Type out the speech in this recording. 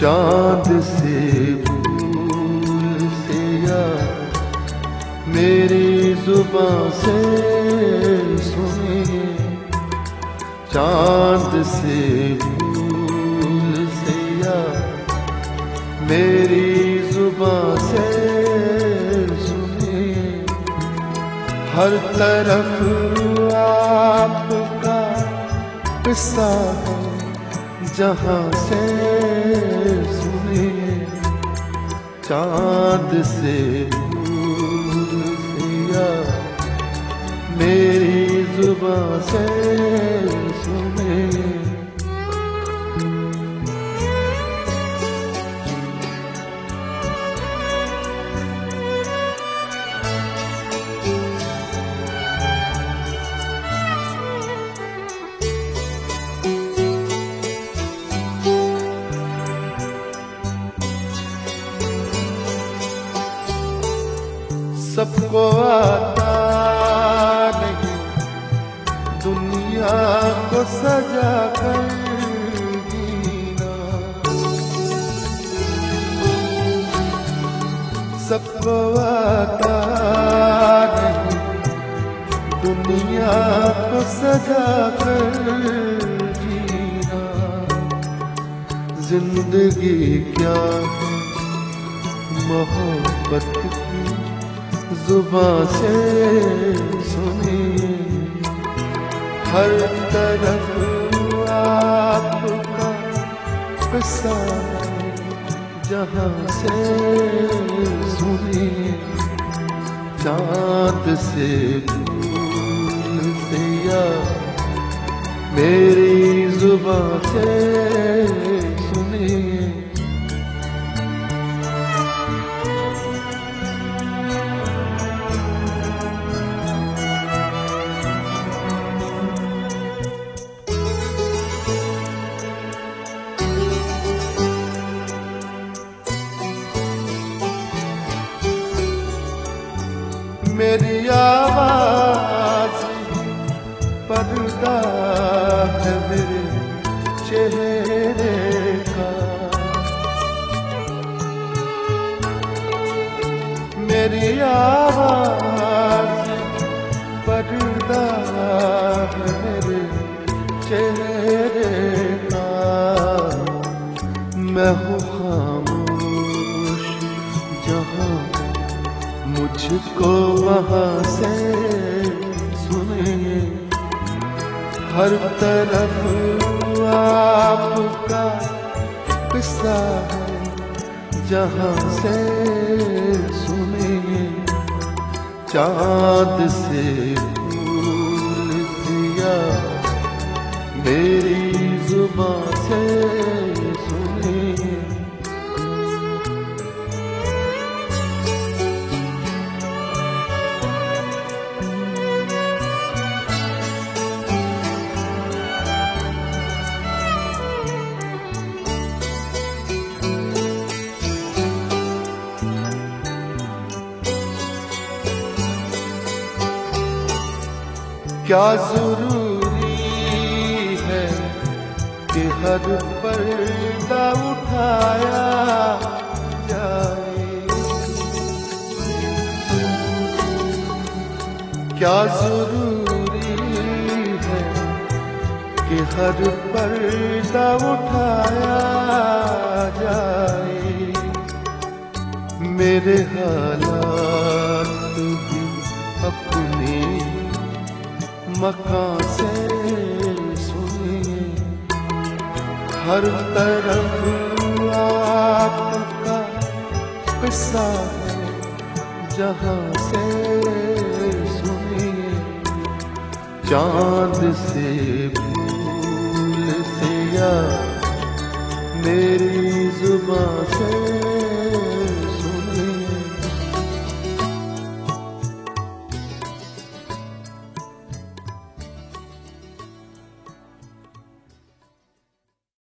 चाँद से भूल से या मेरी जुबां से सुनिए, चाँद से भूल से या मेरी जुबां से सुनिए, हर तरफ आपका किस्सा है जहाँ से सुनिए, चाँद से भूल से या मेरी जुबां से सुनिए। सबको आता नहीं दुनिया को सजा कर जीना, सबको आता नहीं दुनिया को सजा कर जीना, जिंदगी क्या है मोहब्बत की जुबां से सुनिए, हर तरफ आपका किस्सा है जहाँ से सुनिए, चाँद से भूल से या मेरी जुबां से सुनिए। मेरी आवाज़ पर्दा है मेरे चेहरे का, मेरी आवाज़ पर्दा है मेरे चेहरे का, मैं हूँ खामोश जहाँ मुझको वहाँ से सुनिए, हर तरफ आपका किस्सा है जहाँ से सुनिए, चाँद से भूल दिया मेरी जुबां से सुनिए। क्या जरूरी है कि हर पर्दा उठाया जाए, क्या जरूरी है कि हर पर्दा उठाया जाए, मेरे हालात भी अपने मकान से सुनिए, हर तरफ आपका किस्सा है जहाँ से सुनिए, चाँद से भूल से या मेरी जुबां से